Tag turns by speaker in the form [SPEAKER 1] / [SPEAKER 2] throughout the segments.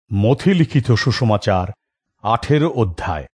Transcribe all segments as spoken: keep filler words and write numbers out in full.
[SPEAKER 1] মথি লিখিত সুসমাচার আঠেরো অধ্যায়।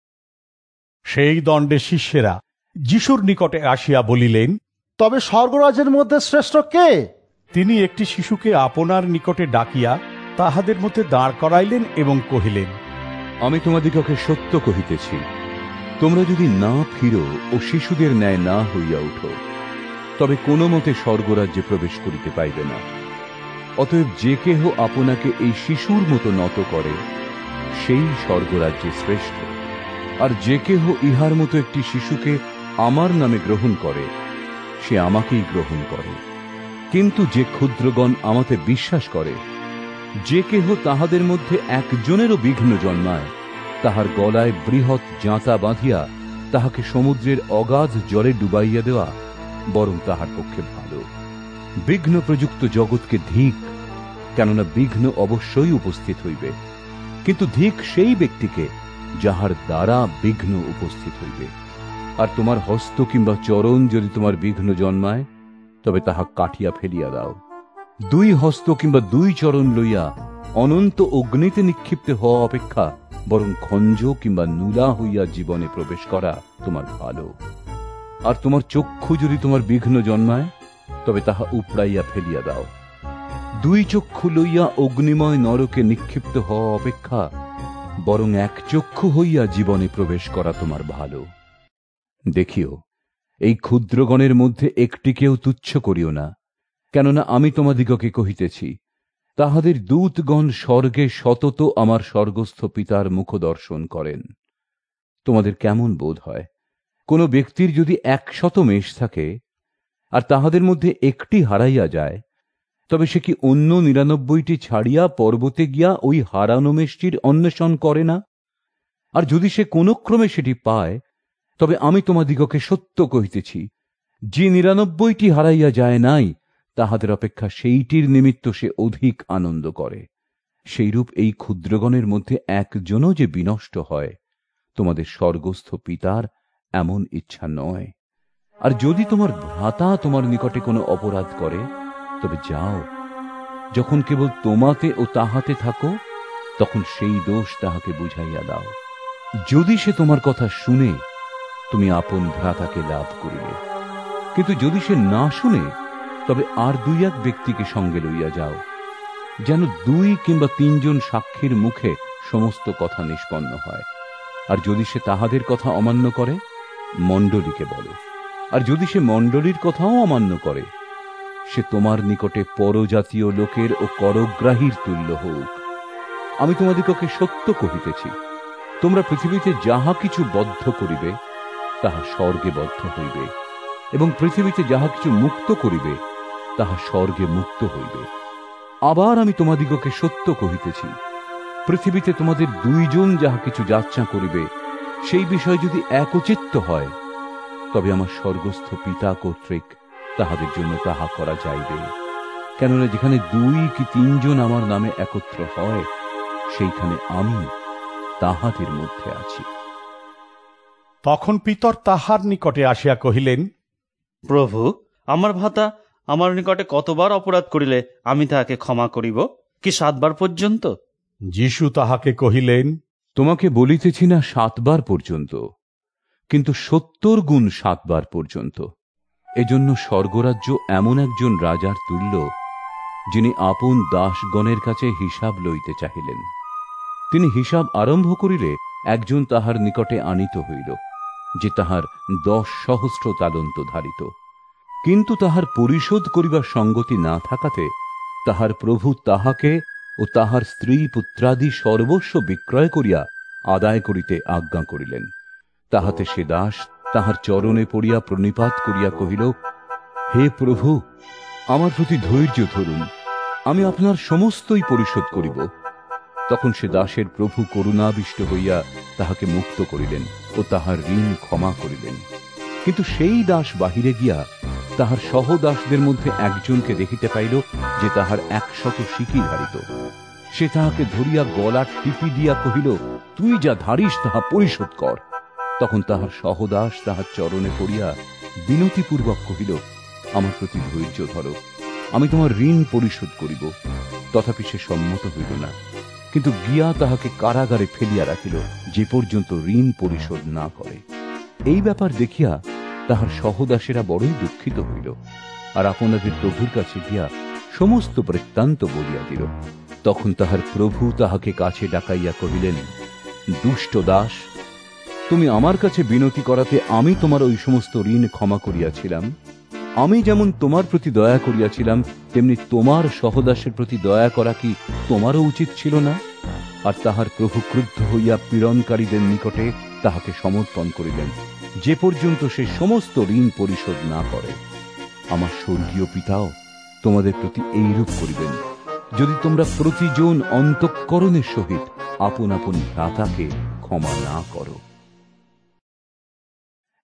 [SPEAKER 1] সেই দণ্ডে শিষ্যেরা যিশুর নিকটে আসিয়া বলিলেন,
[SPEAKER 2] তবে স্বর্গরাজ্যের মধ্যে শ্রেষ্ঠ কে?
[SPEAKER 1] তিনি একটি শিশুকে আপনার নিকটে ডাকিয়া তাহাদের মধ্যে দাঁড় করাইলেন এবং কহিলেন,
[SPEAKER 3] আমি তোমাদিগকে সত্য কহিতেছি, তোমরা যদি না ফিরো ও শিশুদের ন্যায় না হইয়া উঠো, তবে কোনো মতে স্বর্গরাজ্যে প্রবেশ করিতে পাইবে না। অতএব যে কেহ আপনাকে এই শিশুর মতো নত করে, সেই স্বর্গরাজ্যে শ্রেষ্ঠ। আর যে কেহ ইহার মতো একটি শিশুকে আমার নামে গ্রহণ করে, সে আমাকেই গ্রহণ করে। কিন্তু যে ক্ষুদ্রগণ আমাতে বিশ্বাস করে, যে কেহ তাহাদের মধ্যে একজনেরও বিঘ্ন জন্মায়, তাহার গলায় বৃহৎ জাঁতা বাঁধিয়া তাহাকে সমুদ্রের অগাধ জলে ডুবাইয়া দেওয়া বরং তাহার পক্ষে ভালো। বিঘ্ন প্রযুক্ত জগৎকে ধিক, কেননা বিঘ্ন অবশ্যই উপস্থিত হইবে, কিন্তু ধিক সেই ব্যক্তিকে যাহার দ্বারা বিঘ্ন উপস্থিত হইবে। আর তোমার হস্ত কিংবা চরণ যদি তোমার বিঘ্ন জন্মায়, তবে তাহা কাটিয়া ফেলিয়া দাও। দুই হস্ত কিংবা দুই চরণ লইয়া অনন্ত অগ্নিতে নিক্ষিপ্ত হওয়া অপেক্ষা বরং খঞ্জ কিংবা নুলা হইয়া জীবনে প্রবেশ করা তোমার ভালো। আর তোমার চক্ষু যদি তোমার বিঘ্ন জন্মায়, তবে তাহা উপড়াইয়া ফেলিয়া দাও। দুই চক্ষু লইয়া অগ্নিময় নরকে নিক্ষিপ্ত হওয়া অপেক্ষা বরং এক চক্ষু হইয়া জীবনে প্রবেশ করা তোমার ভালো। দেখিও, এই ক্ষুদ্রগণের মধ্যে একটিকেও তুচ্ছ করিও না, কেননা আমি তোমাদিগকে কহিতেছি, তাহাদের দূতগণ স্বর্গে সতত আমার স্বর্গস্থ পিতার মুখ দর্শন করেন। তোমাদের কেমন বোধ হয়, কোন ব্যক্তির যদি একশত মেষ থাকে, আর তাহাদের মধ্যে একটি হারাইয়া যায়, তবে সে কি অন্য নিরানব্বইটি ছাড়িয়া পর্বতে গিয়া ওই হারানো মেষটির অন্বেষণ করে না? আর যদি সে কোন ক্রমে সেটি পায়, তবে আমি তোমাদিগকে সত্য কহিতেছি, যে নিরানব্বইটি হারাইয়া যায় নাই, তাহাদের অপেক্ষা সেইটির নিমিত্ত সে অধিক আনন্দ করে। সেইরূপ এই ক্ষুদ্রগণের মধ্যে একজনও যে বিনষ্ট হয়, তোমাদের স্বর্গস্থ পিতার এমন ইচ্ছা নয়। আর যদি তোমার ভ্রাতা তোমার নিকটে কোনো অপরাধ করে, তবে যাও, যখন কেবল তোমাতে ও তাহাতে থাকো, তখন সেই দোষ তাহাকে বুঝাইয়া দাও। যদি সে তোমার কথা শুনে, তুমি আপন ভ্রাতাকে লাভ করিলে। কিন্তু যদি সে না শুনে, তবে আর দুই এক ব্যক্তিকে সঙ্গে লইয়া যাও, যেন দুই কিংবা তিনজন সাক্ষীর মুখে সমস্ত কথা নিষ্পন্ন হয়। আর যদি সে তাহাদের কথা অমান্য করে, মণ্ডলীকে বলো। আর যদি সে মণ্ডলীর কথাও অমান্য করে, সে তোমার নিকটে পরজাতীয় লোকের ও করগ্রাহীর তুল্য হোক। আমি তোমাদিগকে সত্য কহিতেছি, তোমরা পৃথিবীতে যাহা কিছু বদ্ধ করিবে, তাহা স্বর্গে বদ্ধ হইবে, এবং পৃথিবীতে যাহা কিছু মুক্ত করিবে, তাহা স্বর্গে মুক্ত হইবে। আবার আমি তোমাদিগকে সত্য কহিতেছি, পৃথিবীতে তোমাদের দুইজন যাহা কিছু যাচনা করিবে, সেই বিষয় যদি একচিত্ত হয়, তবে আমার স্বর্গস্থ পিতা কর্তৃক তাহাদের জন্য তাহা করা যাইবে। কেননা যেখানে দুই কি তিনজন আমার নামে একত্র হয়, সেইখানে আমি তাহাদের মধ্যে আছি।
[SPEAKER 1] তখন পিতর তাহার নিকটে আসিয়া কহিলেন,
[SPEAKER 4] প্রভু, আমার ভ্রাতা আমার নিকটে কতবার অপরাধ করিলে আমি তাহাকে ক্ষমা করিব? কি সাতবার পর্যন্ত?
[SPEAKER 1] যিশু তাহাকে কহিলেন,
[SPEAKER 3] তোমাকে বলিতেছি না সাতবার পর্যন্ত, কিন্তু সত্তর গুণ সাতবার পর্যন্ত। এজন্য স্বর্গরাজ্য এমন একজন রাজার তুল্য, যিনি আপন দাসগণের কাছে হিসাব লইতে চাহিলেন। তিনি হিসাব আরম্ভ করিলে একজন তাহার নিকটে আনিত হইল, যে তাহার দশ সহস্র তালন্ত ধারিত। কিন্তু তাহার পরিশোধ করিবার সঙ্গতি না থাকাতে তাহার প্রভু তাহাকে ও তাহার স্ত্রী পুত্রাদি সর্বস্ব বিক্রয় করিয়া আদায় করিতে আজ্ঞা করিলেন। তাহাতে সে দাস তাহার চরণে পড়িয়া প্রণিপাত করিয়া কহিল, হে প্রভু, আমার প্রতি ধৈর্য ধরুন, আমি আপনার সমস্তই পরিশোধ করিব। তখন সে দাসের প্রভু করুণাবিষ্ট হইয়া তাহাকে মুক্ত করিলেন ও তাহার ঋণ ক্ষমা করিলেন। কিন্তু সেই দাস বাহিরে গিয়া তাহার সহদাসদের মধ্যে একজনকে দেখিতে পাইল, যে তাহার একশত সিকি ধারিত। সে তাহাকে ধরিয়া গলা টিপি দিয়া কহিল, তুই যা ধারিস তাহা পরিশোধ কর। তখন তাহার সহদাস তাহার চরণে পড়িয়া বিনতিপূর্বক কহিল, আমার প্রতি ধৈর্য ধরো, আমি তোমার ঋণ পরিশোধ করিব। তথাপি সে সম্মত হইল না। কিন্তু গিয়া তাহাকে কারাগারে ফেলিয়া রাখিল, যে পর্যন্ত ঋণ পরিশোধ না করে। এই ব্যাপার দেখিয়া তাহার সহদাসেরা বড়ই দুঃখিত হইল, আর আপনাদের প্রভুর কাছে গিয়া সমস্ত বৃত্তান্ত বলিয়া দিল। তখন তাহার প্রভু তাহাকে কাছে ডাকাইয়া কহিলেন, দুষ্ট দাস, তুমি আমার কাছে বিনতি করাতে আমি তোমার ওই সমস্ত ঋণ ক্ষমা করিয়াছিলাম। আমি যেমন তোমার প্রতি দয়া করিয়াছিলাম, তেমনি তোমার সহদাসের প্রতি দয়া করা কি তোমারও উচিত ছিল না? আর তাহার প্রভু ক্রুদ্ধ হইয়া পীড়নকারীদের নিকটে তাহাকে সমর্পণ করিলেন, যে পর্যন্ত সে সমস্ত ঋণ পরিশোধ না করে। আমার স্বর্গীয় পিতাও তোমাদের প্রতি এইরূপ করিবেন, যদি তোমরা প্রতিজন অন্তঃকরণের সহিত আপন আপন ভ্রাতাকে ক্ষমা না করো।